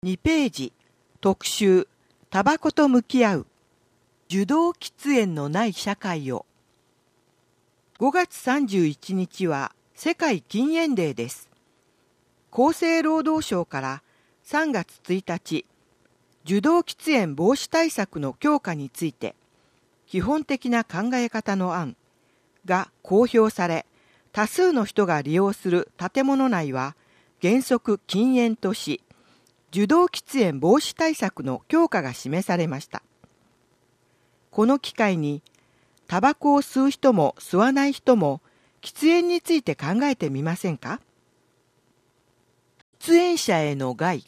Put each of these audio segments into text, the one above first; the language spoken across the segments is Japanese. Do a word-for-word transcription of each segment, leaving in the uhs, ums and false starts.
にページ特集タバコと向き合う受動喫煙のない社会を。ごがつさんじゅういちにちは世界禁煙デーです。厚生労働省からさんがつついたち受動喫煙防止対策の強化について基本的な考え方の案が公表され、多数の人が利用する建物内は原則禁煙とし、受動喫煙防止対策の強化が示されました。この機会にタバコを吸う人も吸わない人も喫煙について考えてみませんか？喫煙者への害。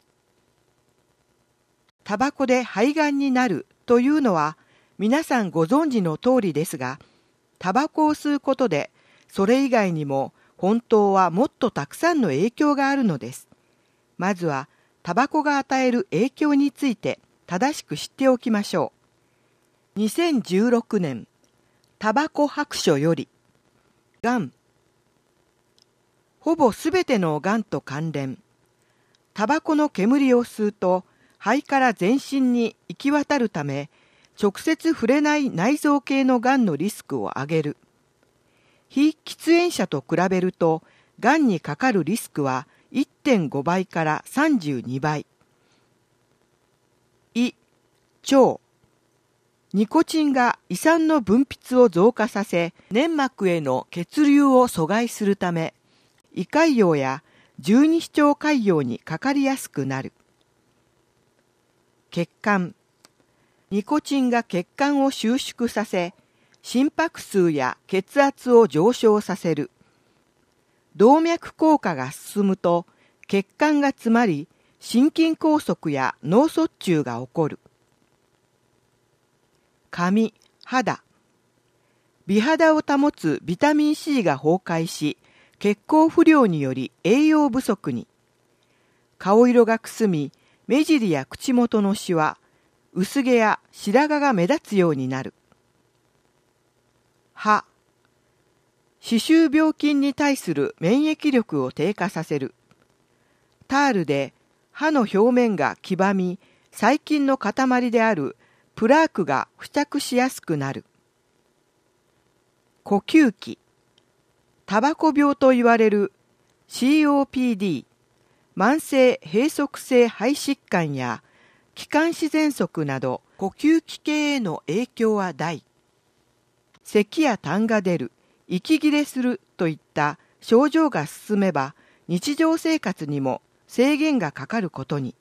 タバコで肺がんになるというのは皆さんご存知の通りですが、タバコを吸うことでそれ以外にも本当はもっとたくさんの影響があるのです。まずはタバコが与える影響について正しく知っておきましょう。にせんじゅうろくねんタバコ白書より、がん。ほぼすべてのがんと関連。タバコの煙を吸うと肺から全身に行き渡るため、直接触れない内臓系のがんのリスクを上げる。非喫煙者と比べると、がんにかかるリスクは いってんごばいからさんじゅうにばい。胃、腸。ニコチンが胃酸の分泌を増加させ、粘膜への血流を阻害するため、胃潰瘍や十二指腸潰瘍にかかりやすくなる。血管。ニコチンが血管を収縮させ、心拍数や血圧を上昇させる。動脈硬化が進むと血管が詰まり、心筋梗塞や脳卒中が起こる。髪、肌。美肌を保つビタミン C が崩壊し、血行不良により栄養不足に。顔色がくすみ、目尻や口元のシワ、薄毛や白髪が目立つようになる。歯。歯周病菌に対する免疫力を低下させる。タールで歯の表面が黄ばみ、細菌の塊であるプラークが付着しやすくなる。呼吸器。タバコ病と言われる シーオーピーディー、慢性閉塞性肺疾患や気管支喘息など呼吸器系への影響は大。咳や痰が出る、息切れするといった症状が進めば日常生活にも制限がかかることに。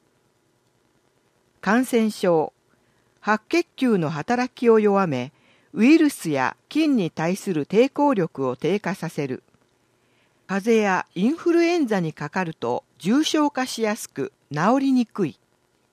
感染症。白血球の働きを弱め、ウイルスや菌に対する抵抗力を低下させる。風邪やインフルエンザにかかると重症化しやすく治りにくい。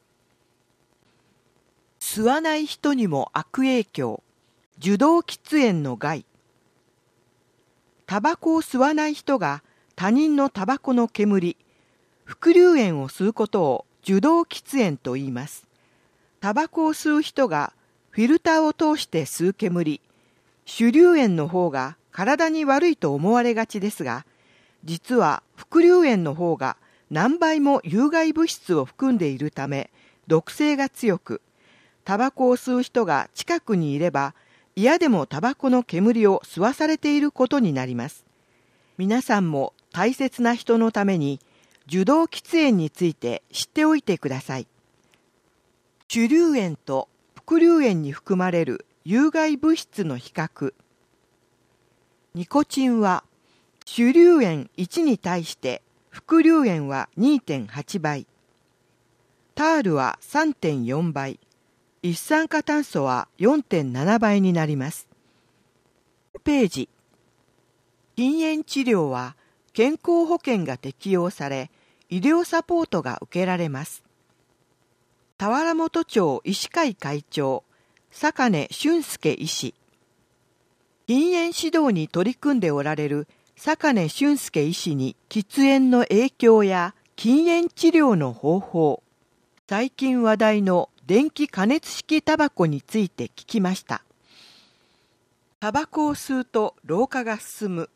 吸わない人にも悪影響。受動喫煙の害。タバコを吸わない人が他人のタバコの煙、副流煙を吸うことを受動喫煙と言います。タバコを吸う人がフィルターを通して吸う煙、主流煙の方が体に悪いと思われがちですが、実は副流煙の方が何倍も有害物質を含んでいるため毒性が強く、タバコを吸う人が近くにいれば嫌でもタバコの煙を吸わされていることになります。皆さんも大切な人のために受動喫煙について知っておいてください。主流煙と副流煙に含まれる有害物質の比較。ニコチンは主流煙いちに対して副流煙は にてんはちばい、タールは さんてんよんばい、一酸化炭素は よんてんななばいになります。ページ。禁煙治療は健康保険が適用され、医療サポートが受けられます。田原本町医師会会長、坂根俊介医師。禁煙指導に取り組んでおられる坂根俊介医師に喫煙の影響や禁煙治療の方法、最近話題の電気加熱式タバコについて聞きました。タバコを吸うと老化が進む。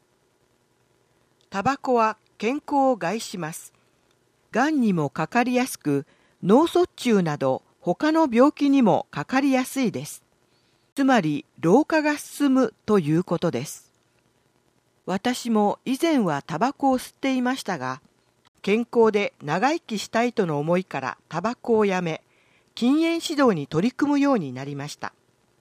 タバコは健康を害します。がんにもかかりやすく、 脳卒中など他の病気にもかかりやすいです。つまり老化が進むということです。私も以前はタバコを吸っていましたが、健康で長生きしたいとの思いからタバコをやめ、禁煙指導に取り組むようになりました。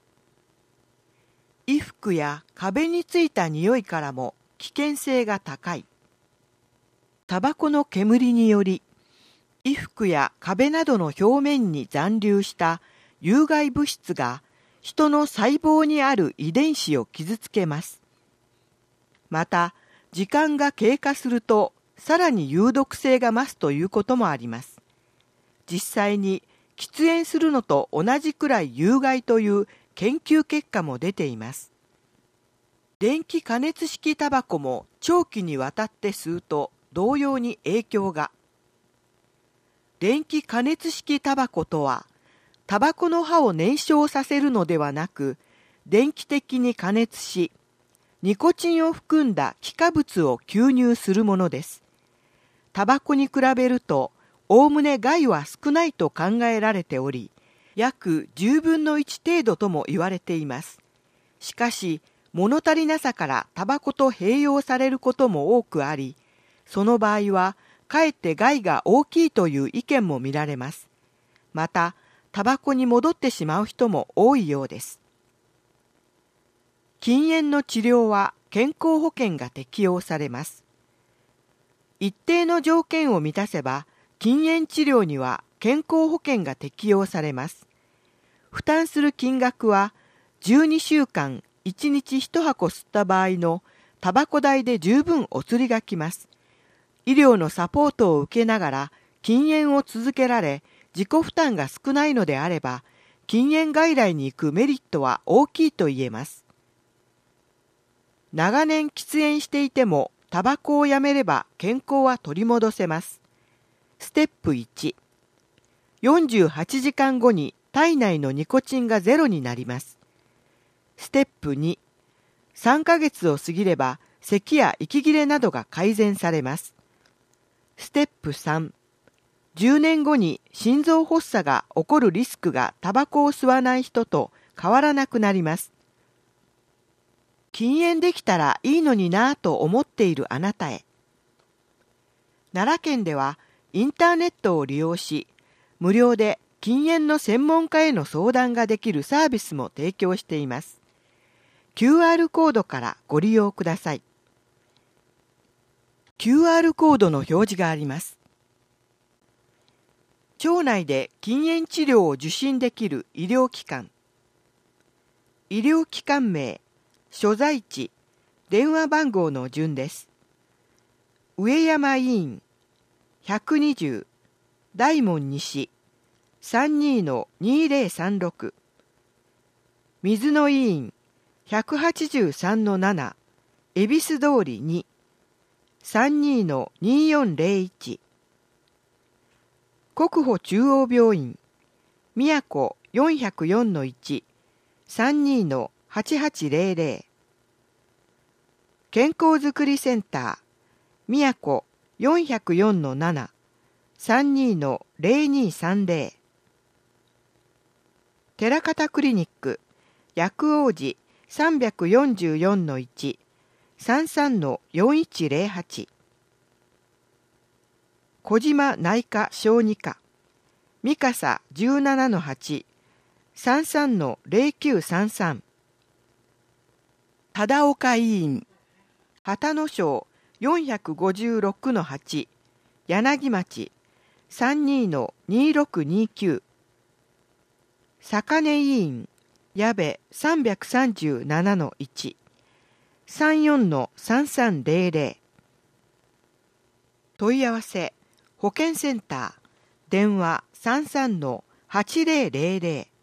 衣服や壁についた匂いからも危険性が高い。タバコの煙により、衣服や壁などの表面に残留した有害物質が人の細胞にある遺伝子を傷つけます。また、時間が経過するとさらに有毒性が増すということもあります。実際に喫煙するのと同じくらい有害という研究結果も出ています。電気加熱式タバコも長期にわたって吸うと同様に影響が。電気加熱式タバコとは、タバコの葉を燃焼させるのではなく、電気的に加熱し、ニコチンを含んだ気化物を吸入するものです。タバコに比べると、おおむね害は少ないと考えられており、約じゅうぶんのいち程度とも言われています。しかし、物足りなさからタバコと併用されることも多くあり、その場合は、かえって害が大きいという意見も見られます。また、タバコに戻ってしまう人も多いようです。禁煙の治療は健康保険が適用されます。一定の条件を満たせば、禁煙治療には健康保険が適用されます。負担する金額は、じゅうにしゅうかんいちにちいちはこ吸った場合のタバコ代で十分お釣りがきます。医療のサポートを受けながら禁煙を続けられ、自己負担が少ないのであれば、禁煙外来に行くメリットは大きいと言えます。長年喫煙していても、タバコをやめれば健康は取り戻せます。ステップいち、よんじゅうはちじかんごに体内のニコチンがゼロになります。ステップに、さんかげつを過ぎれば咳や息切れなどが改善されます。ステップさん、じゅうねんごに心臓発作が起こるリスクがタバコを吸わない人と変わらなくなります。禁煙できたらいいのになぁと思っているあなたへ。奈良県ではインターネットを利用し、無料で禁煙の専門家への相談ができるサービスも提供しています。キューアール コードからご利用ください。キューアール コードの表示があります。町内で禁煙治療を受診できる医療機関。医療機関名、所在地、電話番号の順です。上山医院ひゃくにじゅう大門西 さんじゅうのにせんさんじゅうろく、水野医院ひゃくはちじゅうさんのなな恵比寿通りに さんじゅうのにせんよんじゅういち、国保中央病院宮古よんひゃくよんのいち さんじゅうのはちはちぜろぜろ、健康づくりセンター宮古よんひゃくよんのなな さんじゅうのぜろにさんぜろ、寺方クリニック薬王寺さんびゃくよんじゅうよんのいち さんじゅうさんのよんいちぜろはち、小島内科小児科三笠じゅうななのはち さんじゅうさんのぜろきゅうさんさん、忠岡医院旗野省よんひゃくごじゅうろくのはち柳町 さんじゅうのにろくにきゅう、坂根医院矢部さんびゃくさんじゅうななのいち さんじゅうよんのさんさんぜろぜろ、問い合わせ保健センター電話 さんじゅうさんのはちぜろぜろぜろ